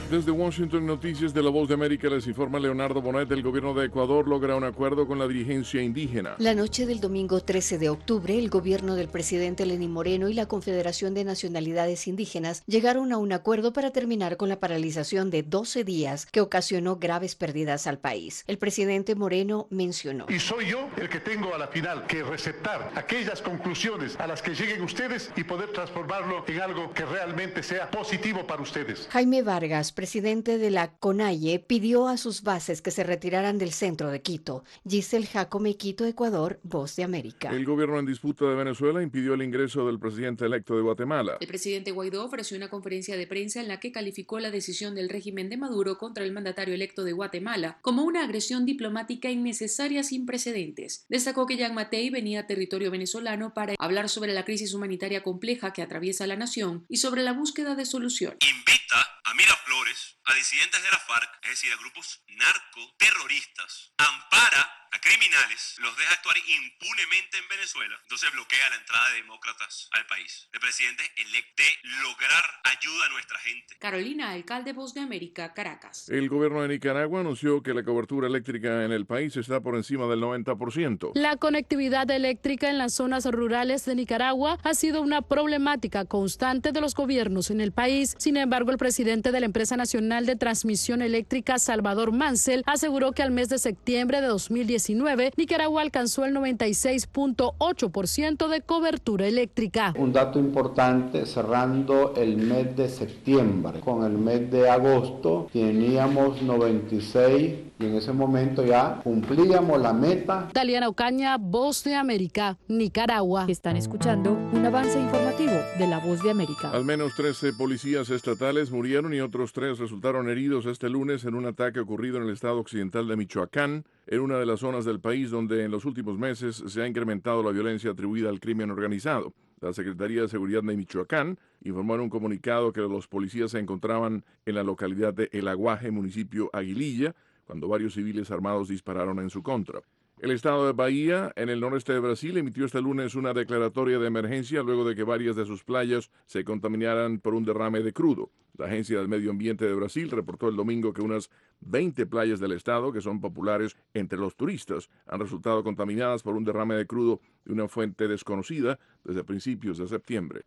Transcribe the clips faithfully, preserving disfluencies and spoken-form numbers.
Desde Washington, Noticias de la Voz de América, les informa Leonardo Bonet. El gobierno de Ecuador logra un acuerdo con la dirigencia indígena. La noche del domingo trece de octubre, el gobierno del presidente Lenín Moreno y la Confederación de Nacionalidades Indígenas llegaron a un acuerdo para terminar con la paralización de doce días que ocasionó graves pérdidas al país. El presidente Moreno mencionó: Y soy yo el que tengo a la final que receptar aquellas conclusiones a las que lleguen ustedes y poder transformarlo en algo que realmente sea positivo para ustedes. Jaime Vargas, presidente de la CONAIE, pidió a sus bases que se retiraran del centro de Quito. Giselle Jacome, Quito, Ecuador, Voz de América. El gobierno en disputa de Venezuela impidió el ingreso del presidente electo de Guatemala. El presidente Guaidó ofreció una conferencia de prensa en la que calificó la decisión del régimen de Maduro contra el mandatario electo de Guatemala como una agresión diplomática innecesaria sin precedentes. Destacó que Jan Matei venía a territorio venezolano para hablar sobre la crisis humanitaria compleja que atraviesa la nación y sobre la búsqueda de solución. Invita a Miraflores, a disidentes de la FARC, es decir, a grupos narcoterroristas, ampara a criminales, los deja actuar impunemente en Venezuela, entonces bloquea la entrada de demócratas al país. El presidente electo de lograr ayuda a nuestra gente. Carolina, alcalde, Voz de América, Caracas. El gobierno de Nicaragua anunció que la cobertura eléctrica en el país está por encima del noventa por ciento. La conectividad eléctrica en las zonas rurales de Nicaragua ha sido una problemática constante de los gobiernos en el país. Sin embargo, el presidente de la Empresa Nacional de Transmisión Eléctrica, Salvador Mansell, aseguró que al mes de septiembre de dos mil diecinueve, Nicaragua alcanzó el noventa y seis punto ocho por ciento de cobertura eléctrica. Un dato importante, cerrando el mes de septiembre, con el mes de agosto teníamos noventa y seis y en ese momento ya cumplíamos la meta. Daliana Ocaña, Voz de América, Nicaragua. Están escuchando un avance informativo de la Voz de América. Al menos trece policías estatales murieron y otros tres resultaron heridos este lunes en un ataque ocurrido en el estado occidental de Michoacán, en una de las zonas del país donde en los últimos meses se ha incrementado la violencia atribuida al crimen organizado. La Secretaría de Seguridad de Michoacán informó en un comunicado que los policías se encontraban en la localidad de El Aguaje, municipio Aguililla, cuando varios civiles armados dispararon en su contra. El estado de Bahía, en el noreste de Brasil, emitió este lunes una declaratoria de emergencia luego de que varias de sus playas se contaminaran por un derrame de crudo. La Agencia del Medio Ambiente de Brasil reportó el domingo que unas veinte playas del estado, que son populares entre los turistas, han resultado contaminadas por un derrame de crudo de una fuente desconocida desde principios de septiembre.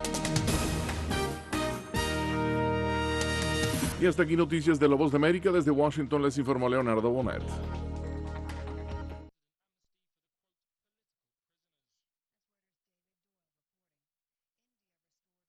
Y hasta aquí Noticias de la Voz de América. Desde Washington les informó Leonardo Bonet.